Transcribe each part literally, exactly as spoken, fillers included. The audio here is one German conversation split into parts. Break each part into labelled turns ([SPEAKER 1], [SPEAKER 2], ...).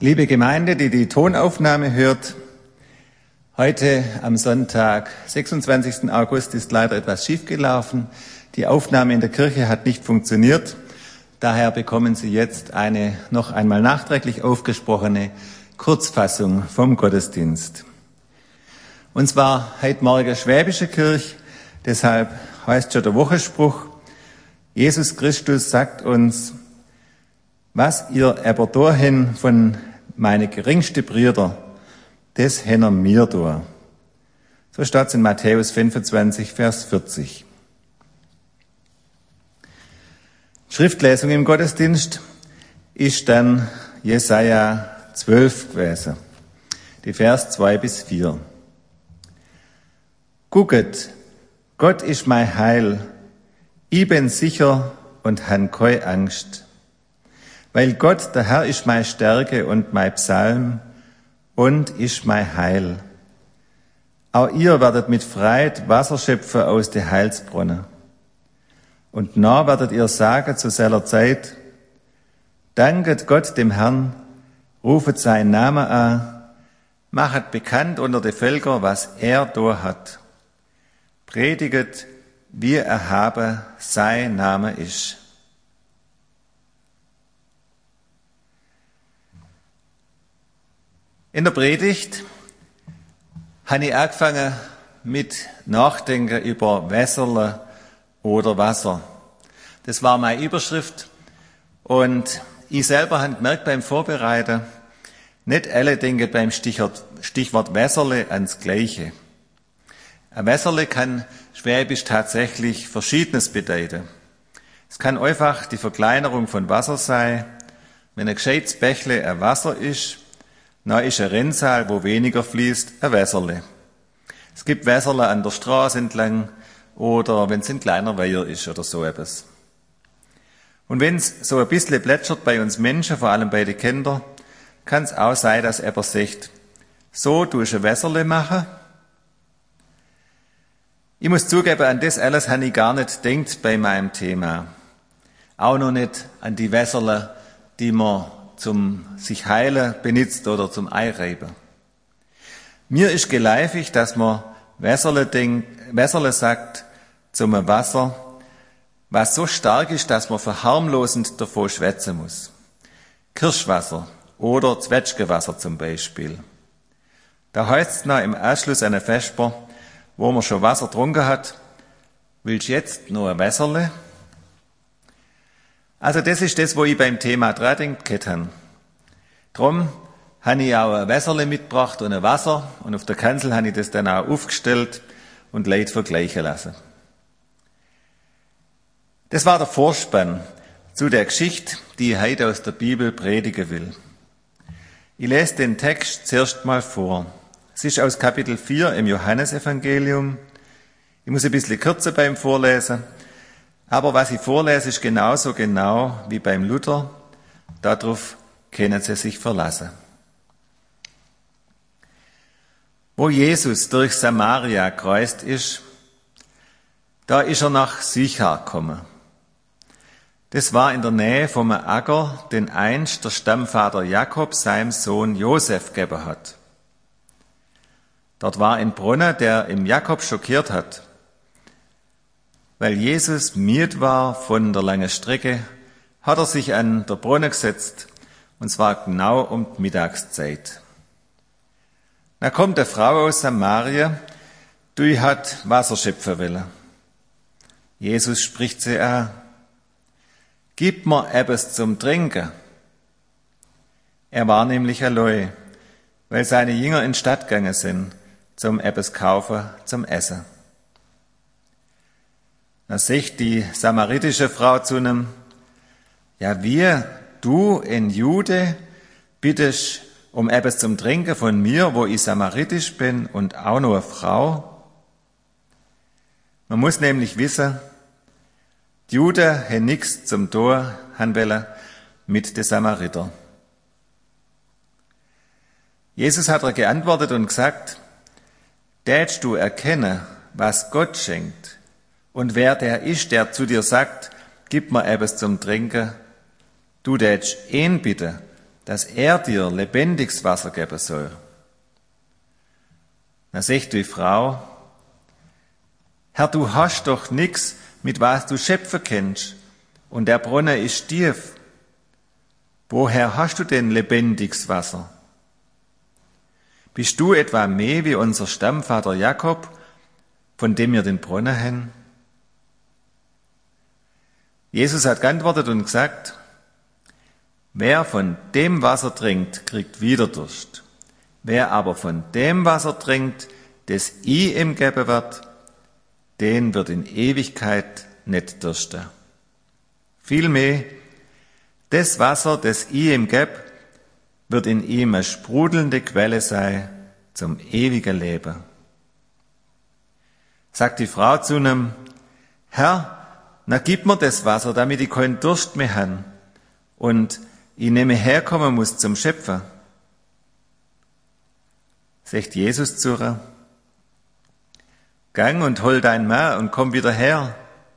[SPEAKER 1] Liebe Gemeinde, die die Tonaufnahme hört, heute am Sonntag, sechsundzwanzigsten August, ist leider etwas schiefgelaufen. Die Aufnahme in der Kirche hat nicht funktioniert. Daher bekommen Sie jetzt eine noch einmal nachträglich aufgesprochene Kurzfassung vom Gottesdienst. Und zwar heute Morgen Schwäbische Kirche, deshalb heißt schon der Wochenspruch: Jesus Christus sagt uns: Was ihr aber dahin von meine geringste Brüder, das henner mir da. So steht es in Matthäus fünfundzwanzig, Vers vierzig. Schriftlesung im Gottesdienst ist dann Jesaja zwölf gewesen, die Vers zwei bis vier. Gucket, Gott ist mein Heil, ich bin sicher und han keine Angst. Weil Gott, der Herr, ist meine Stärke und mein Psalm und ist mein Heil. Auch ihr werdet mit Freude Wasser schöpfen aus den Heilsbrunnen. Und nah werdet ihr sagen zu seiner Zeit: Danket Gott dem Herrn, rufet seinen Namen an, machet bekannt unter den Völkern, was er da hat. Prediget, wie erhaben sein Name ist. In der Predigt habe ich angefangen mit Nachdenken über Wässerle oder Wasser. Das war meine Überschrift. Und ich selber habe gemerkt beim Vorbereiten, nicht alle denken beim Stichwort, Stichwort Wässerle ans Gleiche. Ein Wässerle kann schwäbisch tatsächlich Verschiedenes bedeuten. Es kann einfach die Verkleinerung von Wasser sein. Wenn ein gescheites Bächle ein Wasser ist, dann ist ein Rinnsal, wo weniger fließt, ein Wässerle. Es gibt Wässerle an der Straße entlang oder wenn es ein kleiner Weiher ist oder so etwas. Und wenn es so ein bisschen plätschert bei uns Menschen, vor allem bei den Kindern, kann es auch sein, dass jemand sagt: So tust du ein Wässerle machen. Ich muss zugeben, an das alles habe ich gar nicht gedacht bei meinem Thema. Auch noch nicht an die Wässerle, die man zum sich heilen benutzt oder zum Einreiben. Mir ist geläufig, dass man Wässerle, denkt, Wässerle sagt zum Wasser, was so stark ist, dass man verharmlosend davon schwätzen muss. Kirschwasser oder Zwetschgewasser zum Beispiel. Da heißt es noch im Anschluss an eine Vesper, wo man schon Wasser getrunken hat: Willst du jetzt noch ein Wässerle? Also das ist das, wo ich beim Thema dran gedacht habe. Drum habe ich auch ein Wässerle mitgebracht und ein Wasser, und auf der Kanzel habe ich das dann auch aufgestellt und Leute vergleichen lassen. Das war der Vorspann zu der Geschichte, die ich heute aus der Bibel predigen will. Ich lese den Text zuerst mal vor. Es ist aus Kapitel vier im Johannesevangelium. Ich muss ein bisschen kürzer beim Vorlesen. Aber was ich vorlese, ist genauso genau wie beim Luther. Darauf können Sie sich verlassen. Wo Jesus durch Samaria gereist ist, da ist er nach Sychar gekommen. Das war in der Nähe vom Acker, den einst der Stammvater Jakob seinem Sohn Josef gegeben hat. Dort war ein Brunnen, der im Jakob schockiert hat. Weil Jesus müde war von der langen Strecke, hat er sich an der Brunnen gesetzt, und zwar genau um die Mittagszeit. Da kommt eine Frau aus Samaria, die hat Wasser schöpfen wollen. Jesus spricht sie an: Gib mir etwas zum Trinken. Er war nämlich allein, weil seine Jünger in die Stadt gegangen sind, zum etwas kaufen, zum Essen. Da sagt die samaritische Frau zu ihm: Ja, wie, du, ein Jude, bittest um etwas zum Trinken von mir, wo ich samaritisch bin und auch noch eine Frau? Man muss nämlich wissen, die Juden haben nichts zum Tun haben wollen mit den Samaritern. Jesus hat er geantwortet und gesagt: Tätst du erkennen, was Gott schenkt, und wer der ist, der zu dir sagt: Gib mir etwas zum Trinken, du tätst ihn bitten, dass er dir lebendiges Wasser geben soll. Da sagt die Frau, Herr, du hast doch nix, mit was du schöpfen kennst, und der Brunnen ist tief. Woher hast du denn lebendiges Wasser? Bist du etwa mehr wie unser Stammvater Jakob, von dem wir den Brunnen haben? Jesus hat geantwortet und gesagt, wer von dem Wasser trinkt, kriegt wieder Durst. Wer aber von dem Wasser trinkt, das ich ihm geben wird, den wird in Ewigkeit nicht dürsten. Vielmehr, das Wasser, das ich ihm gebe, wird in ihm eine sprudelnde Quelle sein zum ewigen Leben. Sagt die Frau zu ihm, Herr, na gib mir das Wasser, damit ich keinen Durst mehr habe und ich nicht mehr herkommen muss zum Schöpfen. Sagt Jesus zu ihr, gang und hol dein Mann und komm wieder her.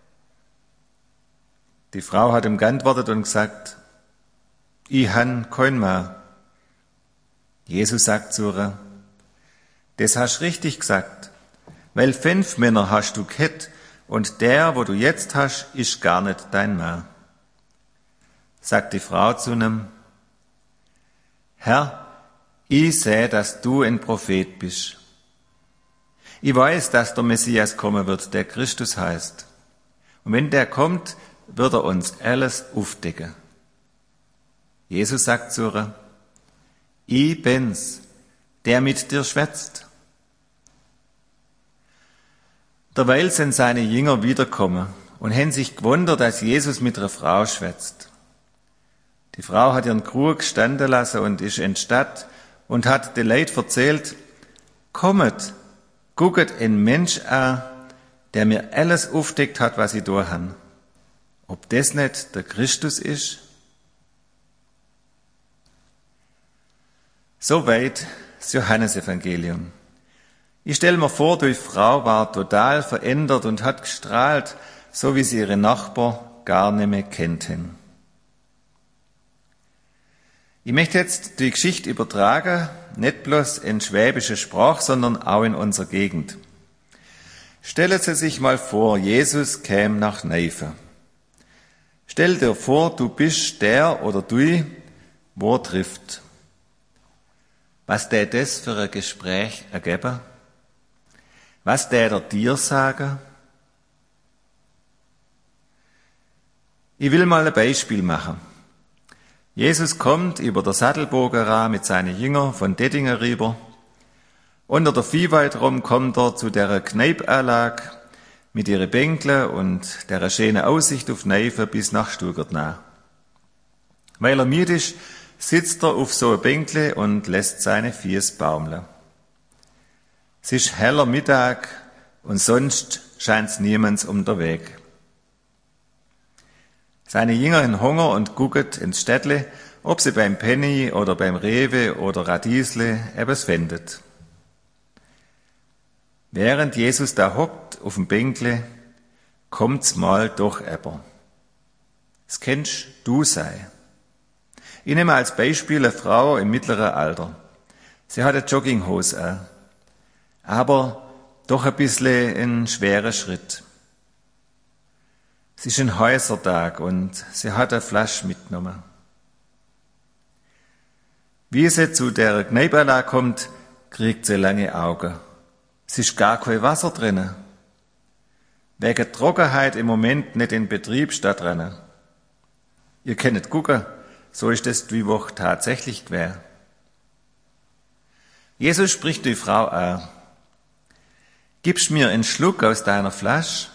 [SPEAKER 1] Die Frau hat ihm geantwortet und gesagt, ich han kein Mann. Jesus sagt zu ihr, das hast richtig gesagt, weil fünf Männer hast du gehabt und der, wo du jetzt hast, ist gar nicht dein Mann. Sagt die Frau zu ihm, Herr, ich sehe, dass du ein Prophet bist. Ich weiß, dass der Messias kommen wird, der Christus heißt. Und wenn der kommt, wird er uns alles aufdecken. Jesus sagt zu ihr, ich bin's, der mit dir schwätzt. Derweil sind seine Jünger wiedergekommen und haben sich gewundert, dass Jesus mit einer Frau schwätzt. Die Frau hat ihren Krug standen lassen und ist in die Stadt und hat den Leuten erzählt, kommet, gucket einen Mensch an, der mir alles aufdeckt hat, was ich da han. Ob das nicht der Christus ist? Soweit das Johannesevangelium. Ich stelle mir vor, die Frau war total verändert und hat gestrahlt, so wie sie ihre Nachbarn gar nicht mehr kannten. Ich möchte jetzt die Geschichte übertragen, nicht bloß in schwäbische Sprache, sondern auch in unserer Gegend. Stellen Sie sich mal vor, Jesus käme nach Neife. Stell dir vor, du bist der oder du, wo er trifft. Was tät das für ein Gespräch ergeben? Was tät er dir sagen? Ich will mal ein Beispiel machen. Jesus kommt über der Sattelbogen mit seinen Jüngern von Dettingen rüber. Unter der Viehweide rum kommt er zu der Kneipanlage mit ihren Bänkle und der schönen Aussicht auf Neife bis nach Stuttgart. Weil er müde ist, sitzt er auf so einem Bänkle und lässt seine Füße baumeln. Es ist heller Mittag und sonst scheint's niemands um der Weg. Seine Jünger haben Hunger und gucken ins Städtle, ob sie beim Penny oder beim Rewe oder Radiesle etwas findet. Während Jesus da hockt auf dem Bänkle, kommt's mal doch aber. Es kennst du sei. Ich nehme als Beispiel eine Frau im mittleren Alter. Sie hat eine Jogginghose an, aber doch ein bisschen ein schwerer Schritt. Es ist ein Häusertag und sie hat eine Flasche mitgenommen. Wie sie zu der Kneipanlage kommt, kriegt sie lange Augen. Es ist gar kein Wasser drinnen. Wegen Trockenheit im Moment nicht in Betrieb stattrennen. Ihr könnt gucken, so ist es die Woche tatsächlich gewesen. Jesus spricht die Frau an. Gibst mir einen Schluck aus deiner Flasche?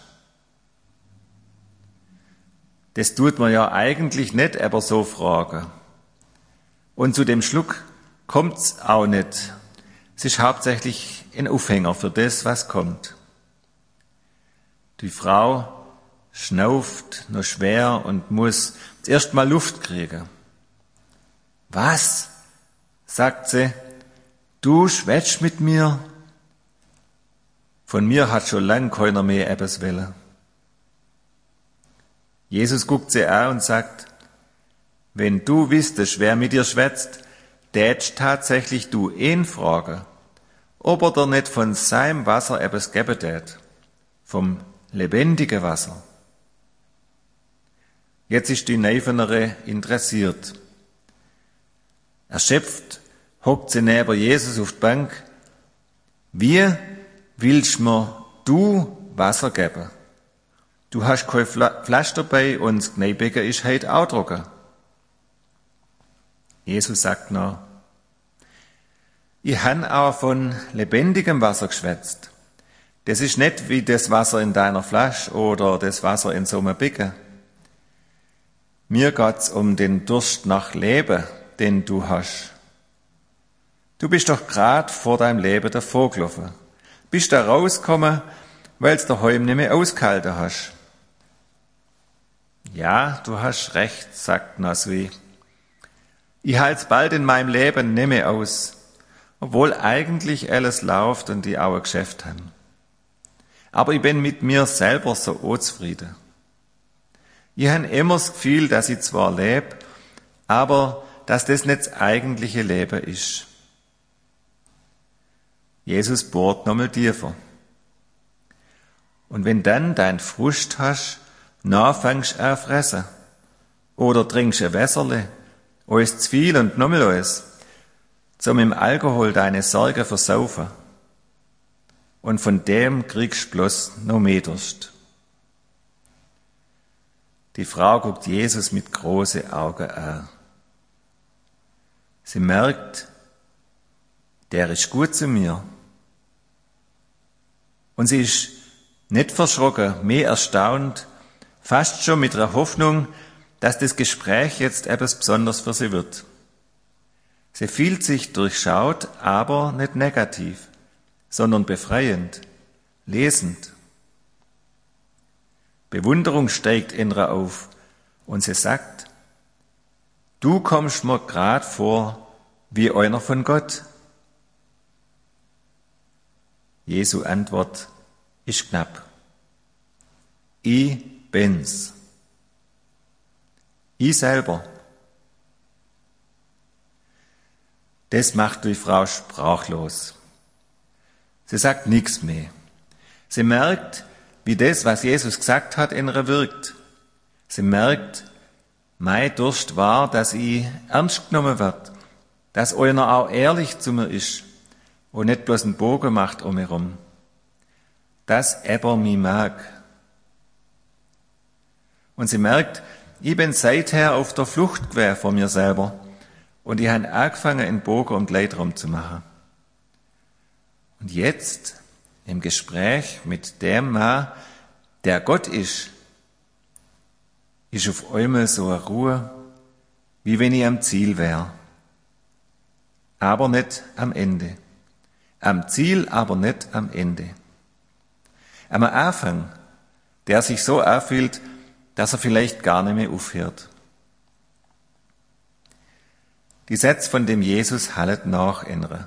[SPEAKER 1] Das tut man ja eigentlich nicht, aber so fragen. Und zu dem Schluck kommt's auch nicht. Es ist hauptsächlich ein Aufhänger für das, was kommt. Die Frau schnauft noch schwer und muss erst mal Luft kriegen. Was? Sagt sie. Du schwätzt mit mir? Von mir hat schon lang keiner mehr etwas wollen. Jesus guckt sie an und sagt, wenn du wüsstest, wer mit dir schwätzt, tätst tatsächlich du ihn fragen, ob er dir nicht von seinem Wasser etwas geben tät, vom lebendigen Wasser. Jetzt ist die Neifenere interessiert. Erschöpft hockt sie neben Jesus auf die Bank. Wie willst mir du Wasser geben? Du hast kein Flasch dabei und das Kneibecken ist heute auch trocken. Jesus sagt noch, ich han auch von lebendigem Wasser geschwätzt. Das ist nicht wie das Wasser in deiner Flasche oder das Wasser in so einem Becken. Mir geht's um den Durst nach Leben, den du hast. Du bist doch grad vor deinem Leben davongelaufen. Bist da rausgekommen, weil's daheim nicht mehr ausgehalten hast. Ja, du hast recht, sagt Nasui. Ich halt's bald in meinem Leben nicht mehr aus, obwohl eigentlich alles läuft und ich auch ein Geschäft habe. Aber ich bin mit mir selber so unzufrieden. Ich habe immer das Gefühl, dass ich zwar lebe, aber dass das nicht das eigentliche Leben ist. Jesus bohrt nochmal tiefer. Und wenn dann dein Frust hast, na fängst du an fressen. Oder trinkst ein Wässerle, alles zu viel und nochmal alles, zum im Alkohol deine Sorgen versaufen. Und von dem kriegst du bloß noch mehr Durst. Die Frau guckt Jesus mit großen Augen an. Sie merkt, der ist gut zu mir. Und sie ist nicht verschrocken, mehr erstaunt, fast schon mit der Hoffnung, dass das Gespräch jetzt etwas Besonderes für sie wird. Sie fühlt sich durchschaut, aber nicht negativ, sondern befreiend, lesend. Bewunderung steigt in ihr auf und sie sagt, du kommst mir grad vor wie einer von Gott. Jesu Antwort ist knapp. Ich bin's. Ich selber. Das macht die Frau sprachlos. Sie sagt nichts mehr. Sie merkt, wie das, was Jesus gesagt hat, in ihr wirkt. Sie merkt, mein Durst war, dass ich ernst genommen wird, dass einer auch ehrlich zu mir ist und nicht bloß einen Bogen macht um mich herum. Dass er mich mag. Und sie merkt, ich bin seither auf der Flucht gewesen von mir selber und ich habe angefangen, einen Bogen um die Leute herum zu machen. Und jetzt, im Gespräch mit dem Mann, der Gott ist, ist auf einmal so eine Ruhe, wie wenn ich am Ziel wäre. Aber nicht am Ende. Am Ziel, aber nicht am Ende. Am Anfang, der sich so anfühlt, dass er vielleicht gar nicht mehr aufhört. Die Sätze von dem Jesus hallen nach in ihr.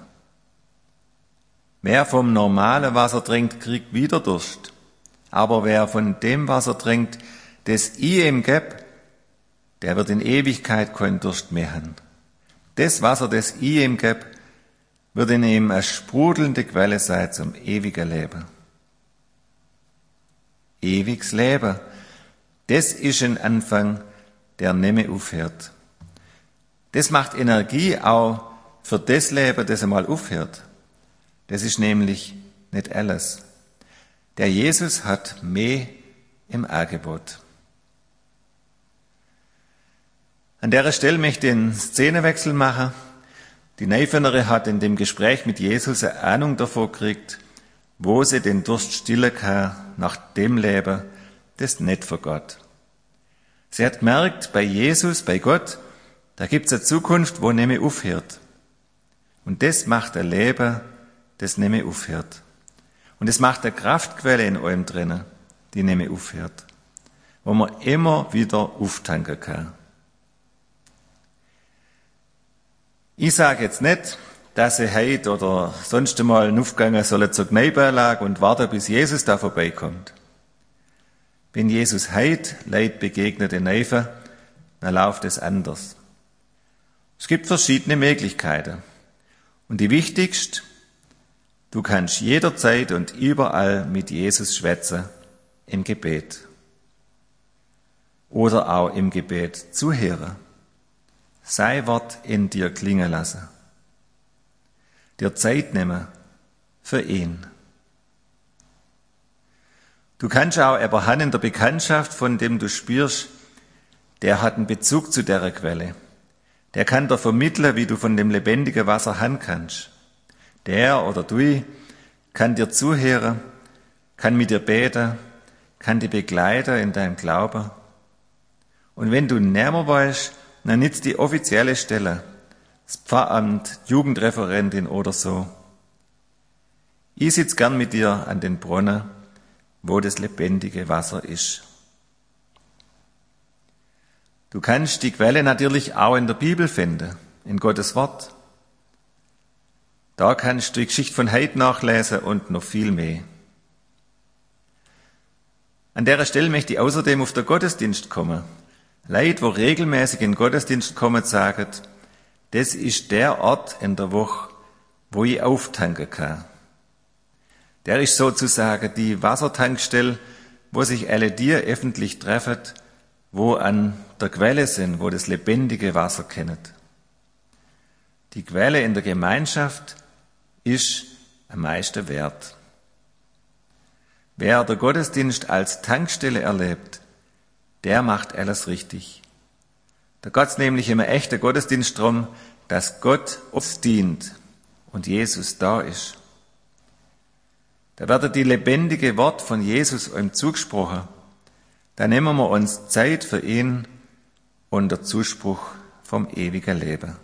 [SPEAKER 1] Wer vom normalen Wasser trinkt, kriegt wieder Durst. Aber wer von dem Wasser trinkt, das ich ihm geb, der wird in Ewigkeit keinen Durst mehr haben. Das Wasser, das ich ihm geb, wird in ihm eine sprudelnde Quelle sein zum ewigen Leben. Ewiges Leben, das ist ein Anfang, der nicht mehr aufhört. Das macht Energie auch für das Leben, das einmal aufhört. Das ist nämlich nicht alles. Der Jesus hat mehr im Angebot. An der Stelle möchte ich einen Szenenwechsel machen. Die Neifenere hat in dem Gespräch mit Jesus eine Ahnung davon gekriegt, wo sie den Durst stillen kann nach dem Leben, das nicht vergeht. Sie hat gemerkt, bei Jesus, bei Gott, da gibt's eine Zukunft, wo nicht mehr aufhört. Und das macht ein Leben, das nicht mehr aufhört. Und es macht eine Kraftquelle in eurem drinnen, die nicht mehr aufhört. Wo man immer wieder auftanken kann. Ich sage jetzt nicht, dass sie heute oder sonst einmal aufgehen sollen zur Gneibeanlage und warten, bis Jesus da vorbeikommt. Wenn Jesus heute Leid begegnet in Neifen, dann läuft es anders. Es gibt verschiedene Möglichkeiten. Und die wichtigste, du kannst jederzeit und überall mit Jesus schwätzen im Gebet. Oder auch im Gebet zuhören. Sein Wort in dir klingen lassen. Dir Zeit nehmen für ihn. Du kannst auch jemanden haben in der Bekanntschaft, von dem du spürst, der hat einen Bezug zu der Quelle. Der kann dir vermitteln, wie du von dem lebendigen Wasser haben kannst. Der oder du kann dir zuhören, kann mit dir beten, kann dich begleiten in deinem Glauben. Und wenn du näher weißt, dann nützt die offizielle Stelle, das Pfarramt, Jugendreferentin oder so. Ich sitze gern mit dir an den Brunnen, wo das lebendige Wasser ist. Du kannst die Quelle natürlich auch in der Bibel finden, in Gottes Wort. Da kannst du die Geschichte von heute nachlesen und noch viel mehr. An der Stelle möchte ich außerdem auf den Gottesdienst kommen. Leute, die regelmäßig in den Gottesdienst kommen, sagen, das ist der Ort in der Woche, wo ich auftanken kann. Der ist sozusagen die Wassertankstelle, wo sich alle die öffentlich treffen, wo an der Quelle sind, wo das lebendige Wasser kennen. Die Quelle in der Gemeinschaft ist am meisten wert. Wer der Gottesdienst als Tankstelle erlebt, der macht alles richtig. Da geht's nämlich im echten Gottesdienst darum, dass Gott uns dient und Jesus da ist. Da wird die lebendige Wort von Jesus ihm zugesprochen. Da nehmen wir uns Zeit für ihn und der Zuspruch vom ewigen Leben.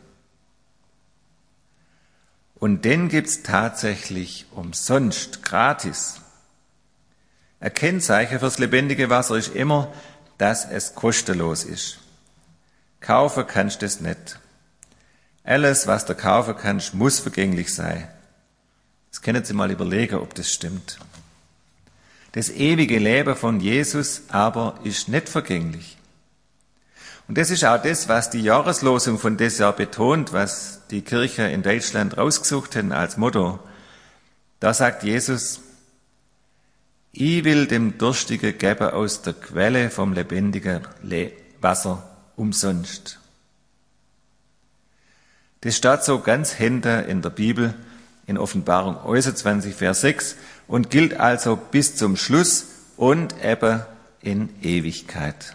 [SPEAKER 1] Und den gibt's tatsächlich umsonst, gratis. Ein Kennzeichen fürs lebendige Wasser ist immer, dass es kostenlos ist. Kaufen kannst du es nicht. Alles, was du kaufen kannst, muss vergänglich sein. Das können Sie mal überlegen, ob das stimmt. Das ewige Leben von Jesus aber ist nicht vergänglich. Und das ist auch das, was die Jahreslosung von dieses Jahr betont, was die Kirche in Deutschland rausgesucht hat als Motto. Da sagt Jesus, ich will dem Durstigen geben aus der Quelle vom lebendigen Wasser umsonst. Das steht so ganz hinten in der Bibel, in Offenbarung einundzwanzig, Vers sechs, und gilt also bis zum Schluss und eben in Ewigkeit.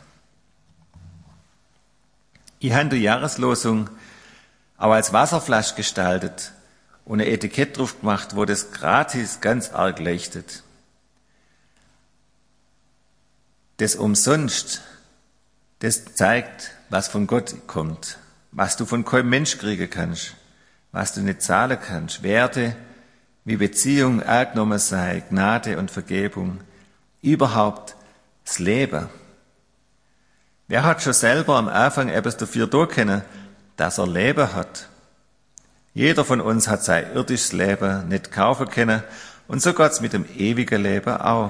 [SPEAKER 1] Ich habe die Jahreslosung auch als Wasserflasche gestaltet und ein Etikett drauf gemacht, wo das gratis ganz arg leuchtet. Das umsonst, das zeigt, was von Gott kommt, was du von keinem Mensch kriegen kannst, was du nicht zahlen kannst, Werte wie Beziehung, angenommen sei, Gnade und Vergebung, überhaupt das Leben. Wer hat schon selber am Anfang etwas dafür tun können, dass er Leben hat? Jeder von uns hat sein irdisches Leben nicht kaufen können und so geht's mit dem ewigen Leben auch.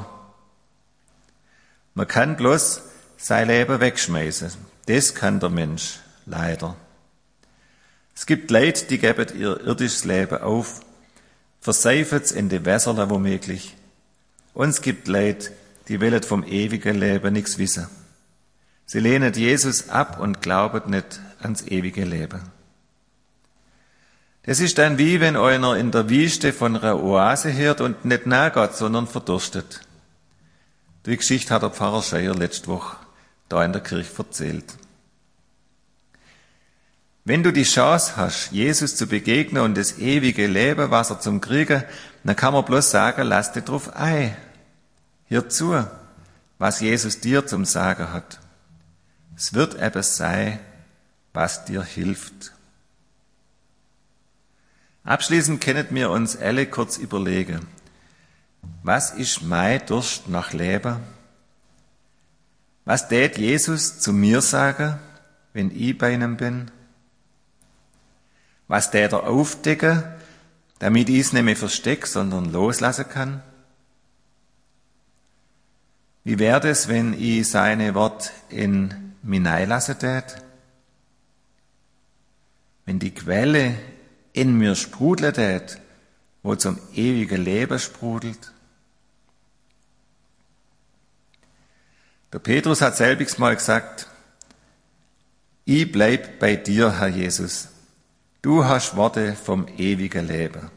[SPEAKER 1] Man kann bloß sein Leben wegschmeißen. Das kann der Mensch, leider. Es gibt Leute, die geben ihr irdisches Leben auf, verseifen es in die Wässerle womöglich. Und es gibt Leute, die wollen vom ewigen Leben nichts wissen. Sie lehnen Jesus ab und glauben nicht ans ewige Leben. Das ist dann wie wenn einer in der Wüste von einer Oase hört und nicht nachgeht, sondern verdurstet. Die Geschichte hat der Pfarrer Scheier letzte Woche da in der Kirche erzählt. Wenn du die Chance hast, Jesus zu begegnen und das ewige Leben, was er zum Kriegen, dann kann man bloß sagen, lass dich drauf ein. Hör zu, was Jesus dir zum Sagen hat. Es wird etwas sein, was dir hilft. Abschließend können wir uns alle kurz überlegen, was ist mein Durst nach Leben? Was tät Jesus zu mir sagen, wenn ich bei ihm bin? Was tät er aufdecken, damit ich es nicht mehr verstecke, sondern loslassen kann? Wie wäre es, wenn ich seine Wort in mich reinlassen tät, wenn die Quelle in mir sprudeln tät, wo zum ewigen Leben sprudelt. Der Petrus hat selbiges mal gesagt, ich bleib bei dir, Herr Jesus. Du hast Worte vom ewigen Leben.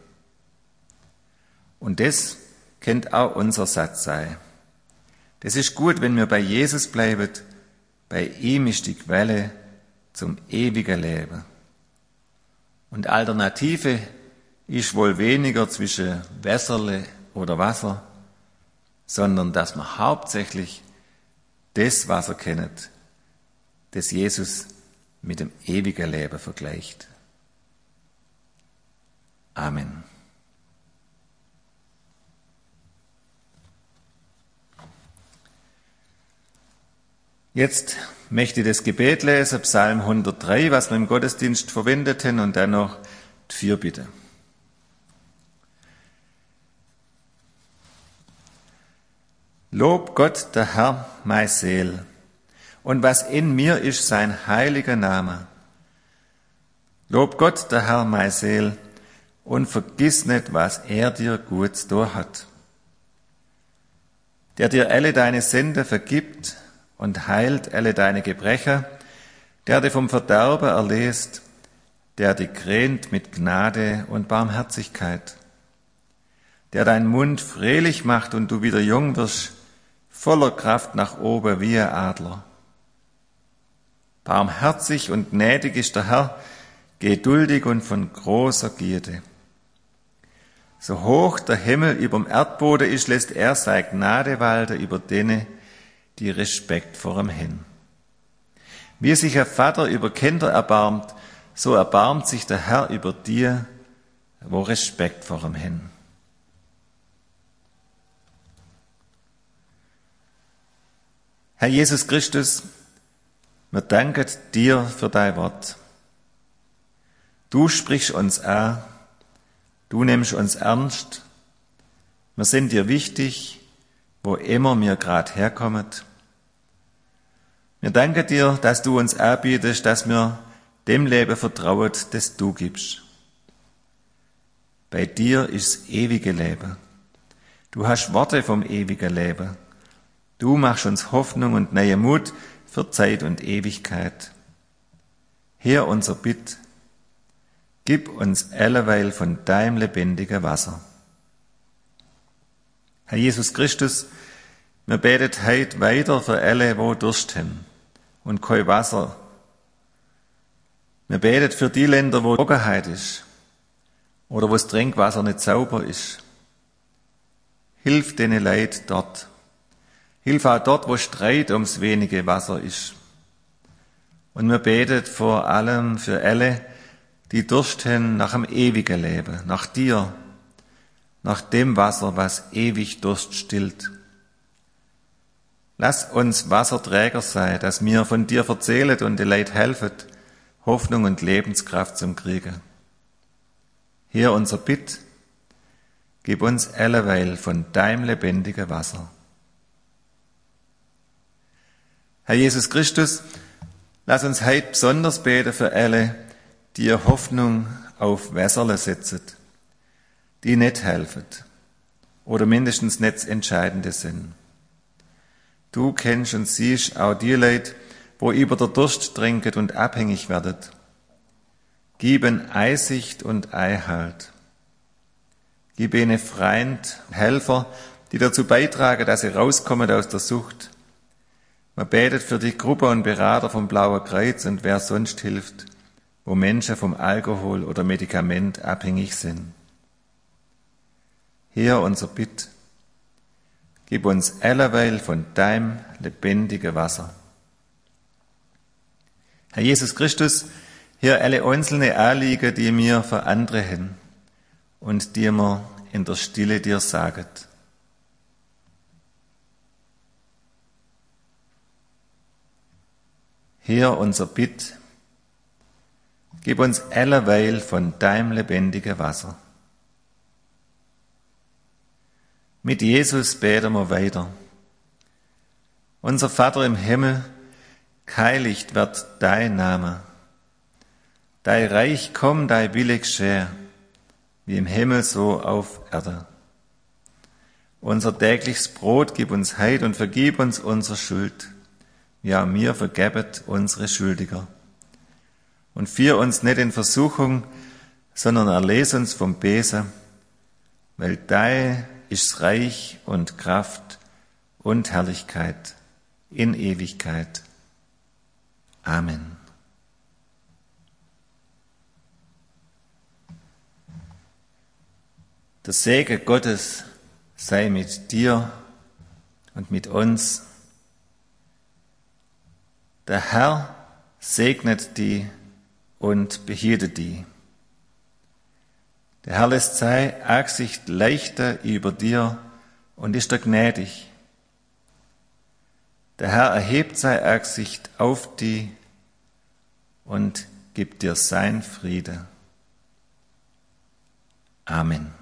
[SPEAKER 1] Und das könnte auch unser Satz sein. Das ist gut, wenn wir bei Jesus bleiben. Bei ihm ist die Quelle zum ewigen Leben. Und Alternative ist wohl weniger zwischen Wässerle oder Wasser, sondern dass man hauptsächlich das Wasser kennt, das Jesus mit dem ewigen Leben vergleicht. Amen. Jetzt möchte ich das Gebet lesen, Psalm hundertdrei, was wir im Gottesdienst verwendeten, und dann noch die Fürbitte. Lob Gott, der Herr, meine Seel, und was in mir ist, sein heiliger Name. Lob Gott, der Herr, meine Seel, und vergiss nicht, was er dir gut da hat. Der dir alle deine Sünde vergibt und heilt alle deine Gebrecher, der dich vom Verderben erlöst, der dich krönt mit Gnade und Barmherzigkeit, der deinen Mund fröhlich macht und du wieder jung wirst, voller Kraft nach oben wie ein Adler. Barmherzig und gnädig ist der Herr, geduldig und von großer Gierde. So hoch der Himmel überm Erdboden ist, lässt er seine Gnade walten über denen, die Respekt vor ihm hin. Wie sich ein Vater über Kinder erbarmt, so erbarmt sich der Herr über die, wo Respekt vor ihm hin. Herr Jesus Christus, wir danken dir für dein Wort. Du sprichst uns an, du nimmst uns ernst, wir sind dir wichtig, wo immer wir grad herkommen. Wir danken dir, dass du uns anbietest, dass wir dem Leben vertrauen, das du gibst. Bei dir ist das ewige Leben. Du hast Worte vom ewigen Leben. Du machst uns Hoffnung und neue Mut für Zeit und Ewigkeit. Heer unser Bitt, gib uns alleweil von deinem lebendigen Wasser. Herr Jesus Christus, wir beten heute weiter für alle, wo Durst haben und kein Wasser. Wir beten für die Länder, wo Trockenheit ist oder wo das Trinkwasser nicht sauber ist. Hilf denen Leid dort. Hilf auch dort, wo Streit ums wenige Wasser ist. Und wir beten vor allem für alle, die Durst haben nach dem ewigen Leben, nach dir, nach dem Wasser, was ewig Durst stillt. Lass uns Wasserträger sein, dass wir von dir erzählen und den Leuten helfen, Hoffnung und Lebenskraft zum Kriegen. Hier unser Bitt, gib uns alleweil von deinem lebendigen Wasser. Herr Jesus Christus, lass uns heute besonders beten für alle, die ihre Hoffnung auf Wässerle setzen, die nicht helfen oder mindestens nicht das Entscheidende sind. Du kennst und siehst auch die Leute, wo über der Durst trinken und abhängig werden. Gib ihnen Einsicht und Einhalt. Gib ihnen Freund, Helfer, die dazu beitragen, dass sie rauskommen aus der Sucht. Man betet für die Gruppe und Berater vom Blauen Kreuz und wer sonst hilft, wo Menschen vom Alkohol oder Medikament abhängig sind. Hier unser Bitt. Gib uns alleweil von deinem lebendigen Wasser. Herr Jesus Christus, hier alle einzelne Anliegen, die mir für andere haben und die mir in der Stille dir sagen. Hier unser Bitt. Gib uns alleweil von deinem lebendigen Wasser. Mit Jesus beten wir weiter. Unser Vater im Himmel, geheiligt wird dein Name. Dein Reich komm, dein Wille geschehe, wie im Himmel so auf Erde. Unser tägliches Brot gib uns heit und vergib uns unsere Schuld, wie auch wir vergebet unsere Schuldiger. Und führ uns nicht in Versuchung, sondern erlese uns vom Bösen, weil dein ist Reich und Kraft und Herrlichkeit in Ewigkeit. Amen. Der Segen Gottes sei mit dir und mit uns. Der Herr segnet die und behüte die. Der Herr lässt sein Angesicht leuchten über dir und ist dir gnädig. Der Herr erhebt sein Angesicht auf die und gibt dir sein Friede. Amen.